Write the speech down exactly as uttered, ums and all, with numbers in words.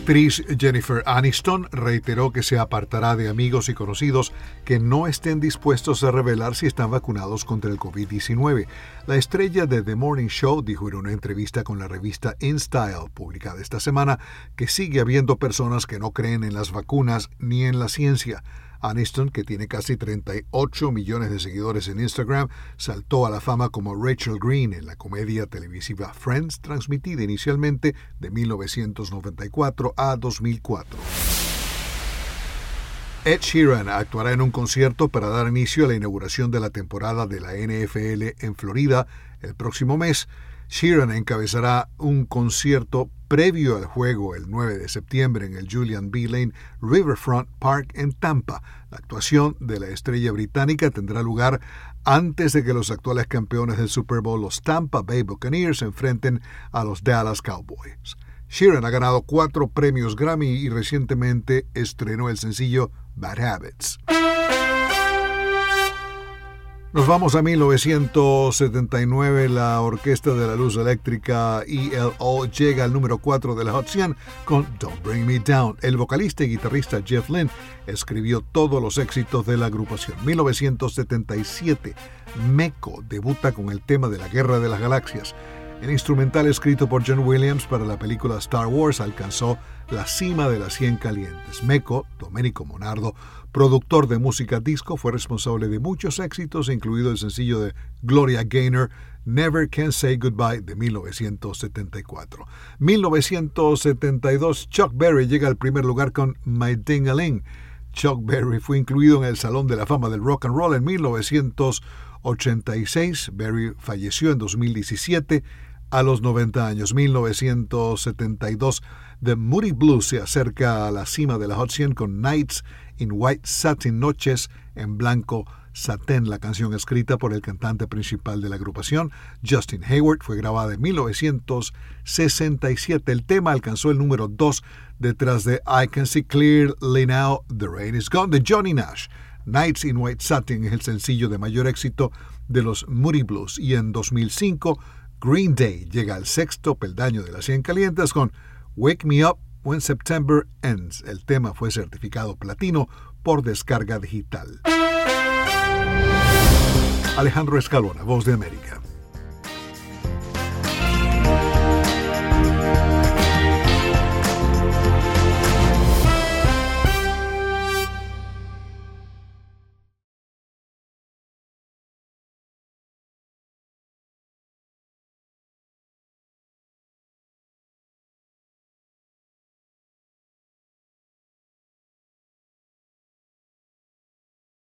actriz Jennifer Aniston reiteró que se apartará de amigos y conocidos que no estén dispuestos a revelar si están vacunados contra el covid diecinueve. La estrella de The Morning Show dijo en una entrevista con la revista InStyle, publicada esta semana, que sigue habiendo personas que no creen en las vacunas ni en la ciencia. Aniston, que tiene casi treinta y ocho millones de seguidores en Instagram, saltó a la fama como Rachel Green en la comedia televisiva Friends, transmitida inicialmente de mil novecientos noventa y cuatro a dos mil cuatro. Ed Sheeran actuará en un concierto para dar inicio a la inauguración de la temporada de la N F L en Florida el próximo mes. Sheeran encabezará un concierto previo al juego el nueve de septiembre en el Julian B. Lane Riverfront Park en Tampa. La actuación de la estrella británica tendrá lugar antes de que los actuales campeones del Super Bowl, los Tampa Bay Buccaneers, se enfrenten a los Dallas Cowboys. Sheeran ha ganado cuatro premios Grammy y recientemente estrenó el sencillo Bad Habits. Nos vamos a mil novecientos setenta y nueve. La Orquesta de la Luz Eléctrica E L O llega al número cuatro de la Hot cien con Don't Bring Me Down. El vocalista y guitarrista Jeff Lynne escribió todos los éxitos de la agrupación. mil novecientos setenta y siete. Mecco debuta con el tema de la Guerra de las Galaxias. El instrumental escrito por John Williams para la película Star Wars alcanzó la cima de las cien calientes. Mecco, Domenico Monardo, productor de música disco, fue responsable de muchos éxitos, incluido el sencillo de Gloria Gaynor, Never Can Say Goodbye, de mil novecientos setenta y cuatro. mil novecientos setenta y dos, Chuck Berry llega al primer lugar con My Ding-a-Ling. Chuck Berry fue incluido en el Salón de la Fama del Rock and Roll en mil novecientos ochenta y seis. Berry falleció en dos mil diecisiete a los noventa años. mil novecientos setenta y dos, The Moody Blues se acerca a la cima de la Hot cien con Nights in White Satin, Noches en Blanco Satén. La canción escrita por el cantante principal de la agrupación, Justin Hayward, fue grabada en mil novecientos sesenta y siete. El tema alcanzó el número dos detrás de I Can See Clearly Now, The Rain Is Gone, de Johnny Nash. Nights in White Satin es el sencillo de mayor éxito de los Moody Blues, y en dos mil cinco Green Day llega al sexto peldaño de las cien calientes con Wake Me Up When September Ends. El tema fue certificado platino por descarga digital. Alejandro Escalona, Voz de América.